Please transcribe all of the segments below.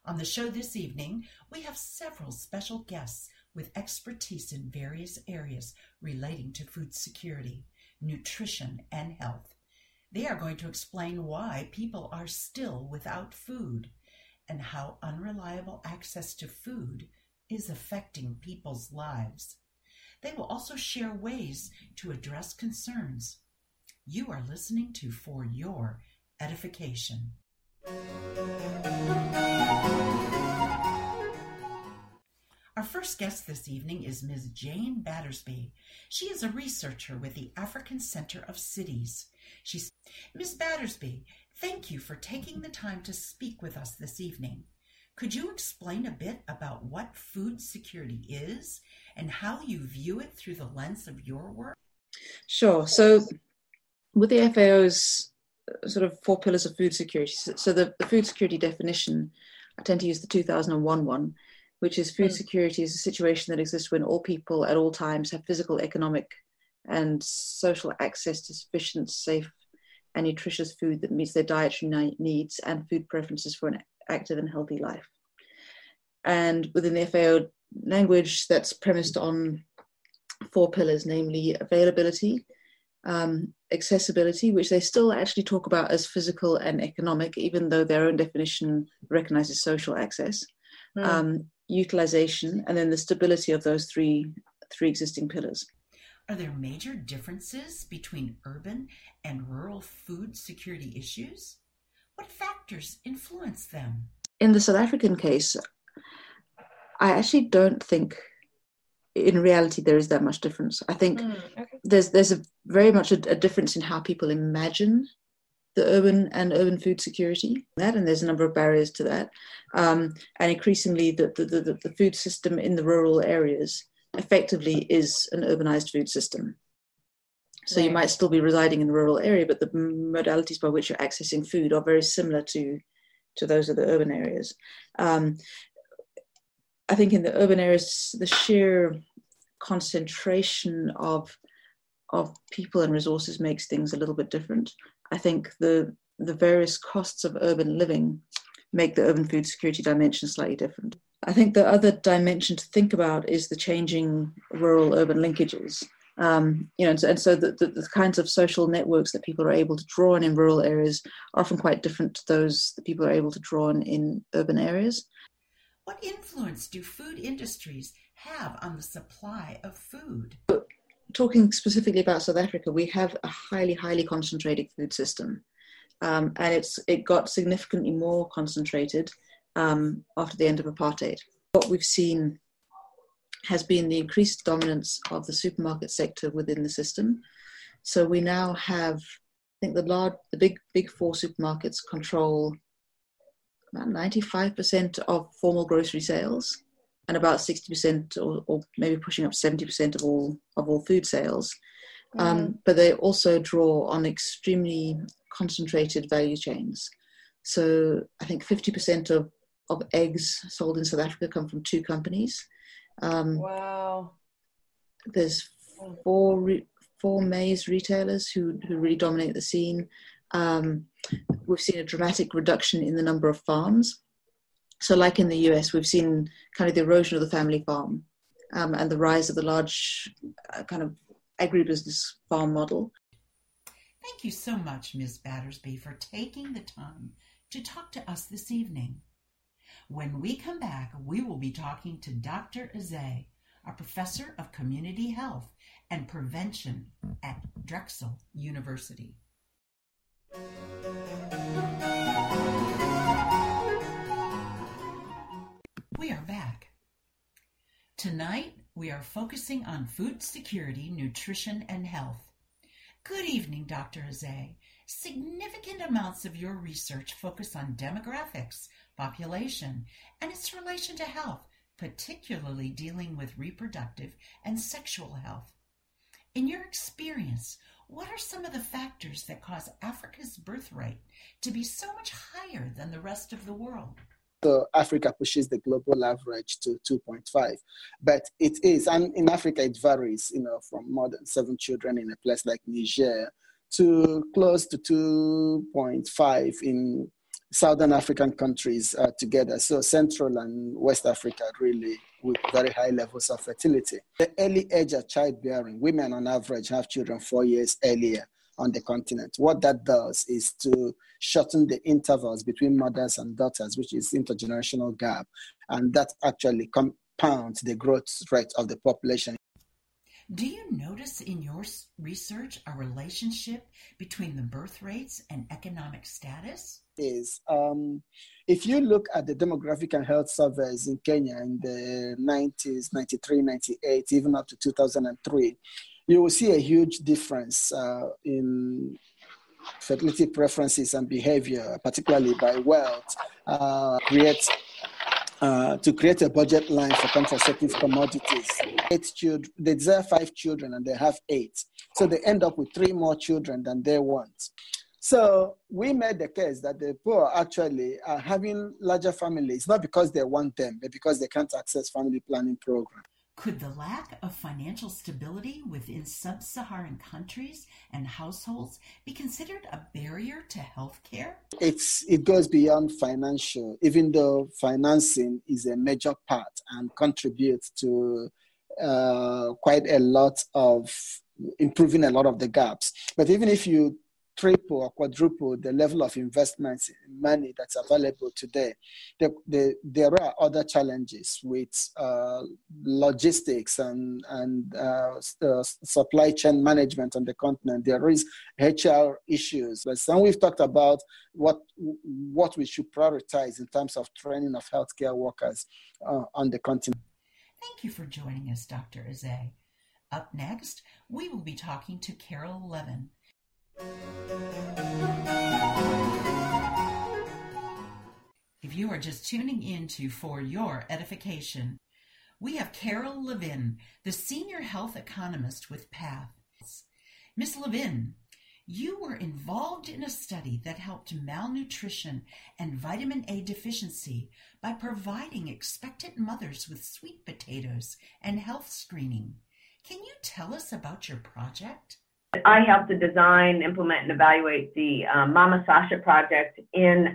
On the show this evening, we have several special guests with expertise in various areas relating to food security, nutrition, and health. They are going to explain why people are still without food and how unreliable access to food is affecting people's lives. They will also share ways to address concerns. You are listening to For Your Edification. Our first guest this evening is Ms. Jane Battersby. She is a researcher with the African Center of Cities. Ms. Battersby, thank you for taking the time to speak with us this evening. Could you explain a bit about what food security is and how you view it through the lens of your work? Sure. So with the FAO's sort of 4 pillars of food security, so the food security definition, I tend to use the 2001 one, which is food security is a situation that exists when all people at all times have physical, economic, and social access to sufficient, safe, and nutritious food that meets their dietary needs and food preferences for an active and healthy life. And within the FAO language, that's premised on 4 pillars, namely availability, accessibility, which they still actually talk about as physical and economic, even though their own definition recognizes social access, utilization, and then the stability of those three existing pillars. Are there major differences between urban and rural food security issues? What factors influence them? In the South African case, I actually don't think in reality there is that much difference. I think there's a very much a difference in how people imagine the urban food security, and there's a number of barriers to that. And increasingly the food system in the rural areas effectively is an urbanized food system. So you might still be residing in the rural area, but the modalities by which you're accessing food are very similar to those of the urban areas. I think in the urban areas, the sheer concentration of people and resources makes things a little bit different. I think the various costs of urban living make the urban food security dimension slightly different. I think the other dimension to think about is the changing rural-urban linkages. And so the kinds of social networks that people are able to draw on in rural areas are often quite different to those that people are able to draw on in urban areas. What influence do food industries have on the supply of food? Talking specifically about South Africa, we have a highly, highly concentrated food system. And it got significantly more concentrated after the end of apartheid. What we've seen has been the increased dominance of the supermarket sector within the system. So we now have, I think the big 4 supermarkets control about 95% of formal grocery sales and about 60% or maybe pushing up 70% of all food sales. But they also draw on extremely concentrated value chains. So I think 50% of eggs sold in South Africa come from 2 companies. Wow. There's 4 maize retailers who really dominate the scene. We've seen a dramatic reduction in the number of farms. So like in the US, we've seen kind of the erosion of the family farm and the rise of the large kind of agribusiness farm model. Thank you so much, Ms. Battersby, for taking the time to talk to us this evening. When we come back, we will be talking to Dr. Eze, a professor of community health and prevention at Drexel University. We are back. Tonight, we are focusing on food security, nutrition, and health. Good evening, Dr. Eze. Significant amounts of your research focus on demographics, population, and its relation to health, particularly dealing with reproductive and sexual health. In your experience, what are some of the factors that cause Africa's birth rate to be so much higher than the rest of the world? So Africa pushes the global average to 2.5, but it is, and in Africa it varies, from more than 7 children in a place like Niger to close to 2.5 in Southern African countries together. So Central and West Africa really with very high levels of fertility. The early age of childbearing, women on average have children 4 years earlier on the continent. What that does is to shorten the intervals between mothers and daughters, which is intergenerational gap. And that actually compounds the growth rate of the population. Do you notice in your research a relationship between the birth rates and economic status? If you look at the demographic and health surveys in Kenya in the 90s, 93, 98, even up to 2003, you will see a huge difference in fertility preferences and behavior, particularly by wealth, to create a budget line for contraceptive commodities. They desire 5 children and they have 8. So they end up with 3 more children than they want. So we made the case that the poor actually are having larger families, not because they want them, but because they can't access family planning programs. Could the lack of financial stability within sub-Saharan countries and households be considered a barrier to health care? It goes beyond financial, even though financing is a major part and contributes to quite a lot of improving a lot of the gaps. But even if you triple or quadruple the level of investments in money that's available today, there are other challenges with logistics and supply chain management on the continent. There is HR issues. But some we've talked about what we should prioritize in terms of training of healthcare workers on the continent. Thank you for joining us, Dr. Eze. Up next, we will be talking to Carol Levin. If you are just tuning in for your edification, we have Carol Levin, the senior health economist with PATH. Ms. Levin, you were involved in a study that helped malnutrition and vitamin A deficiency by providing expectant mothers with sweet potatoes and health screening. Can you tell us about your project? I helped to design, implement, and evaluate the Mama Sasha project in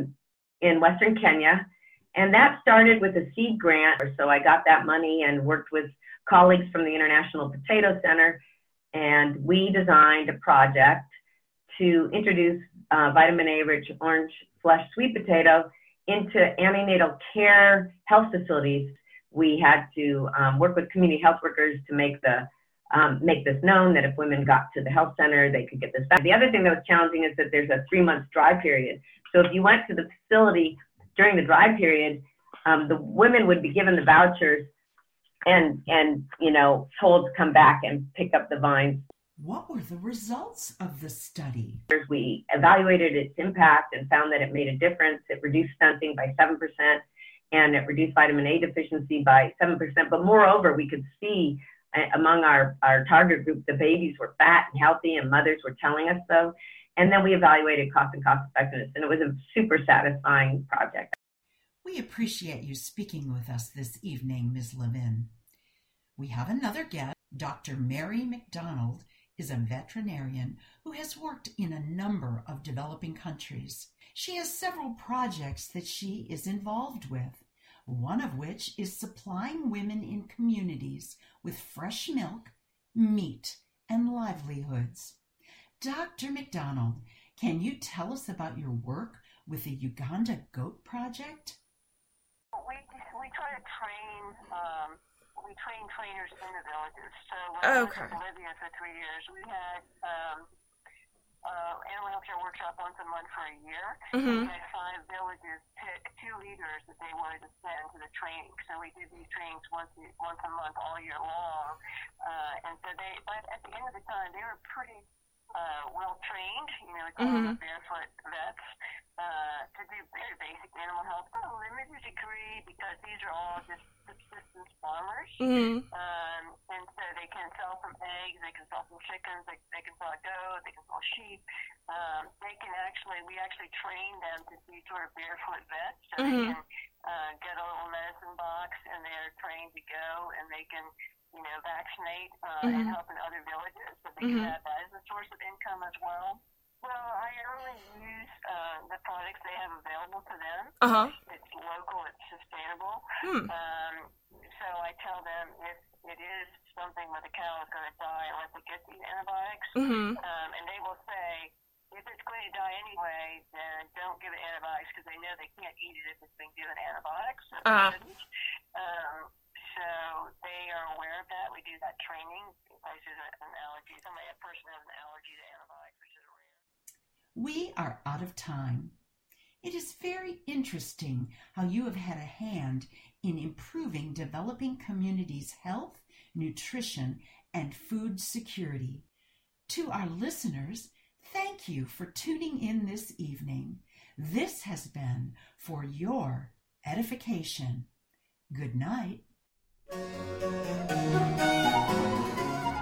Western Kenya. And that started with a seed grant. So I got that money and worked with colleagues from the International Potato Center. And we designed a project to introduce vitamin A-rich orange flesh sweet potato into antenatal care health facilities. We had to work with community health workers to make this known that if women got to the health center, they could get this back. The other thing that was challenging is that there's a 3-month dry period. So if you went to the facility during the dry period, the women would be given the vouchers and told to come back and pick up the vines. What were the results of the study? We evaluated its impact and found that it made a difference. It reduced stunting by 7%, and it reduced vitamin A deficiency by 7%. But moreover, we could see among our target group, the babies were fat and healthy, and mothers were telling us so. And then we evaluated cost and cost effectiveness, and it was a super satisfying project. We appreciate you speaking with us this evening, Ms. Levin. We have another guest. Dr. Mary McDonald is a veterinarian who has worked in a number of developing countries. She has several projects that she is involved with, one of which is supplying women in communities with fresh milk, meat, and livelihoods. Dr. McDonald, can you tell us about your work with the Uganda Goat Project? We try to train, we train trainers in the villages. So when I was in Bolivia for 3 years, we had animal health care workshop once a month for a year. We had 5 villages pick 2 leaders that they wanted to send to the training. So we did these trainings once a month all year long. And so but at the end of the time, they were pretty well trained, barefoot vets, to do very basic animal health to a limited degree, because these are all just subsistence farmers. And so they can sell some eggs, they can sell some chickens, they can sell a goat, they can sell sheep. We actually train them to be sort of barefoot vets, so they can get a little medicine box, and they're trained to go, and they can vaccinate and help in other villages. So they can have that as a source of income as well. Well, I generally use the products they have available to them. It's local, it's sustainable. So I tell them if it is something where the cow is going to die unless it gets these antibiotics, and they will say, if it's going to die anyway, then don't give it antibiotics because they know they can't eat it if it's been given antibiotics. So so they are aware of that. We do that training. If I see an allergy, a person has an allergy to antibiotics, which is rare. We are out of time. It is very interesting how you have had a hand in improving developing communities' health, nutrition, and food security. To our listeners, thank you for tuning in this evening. This has been for your edification. Good night.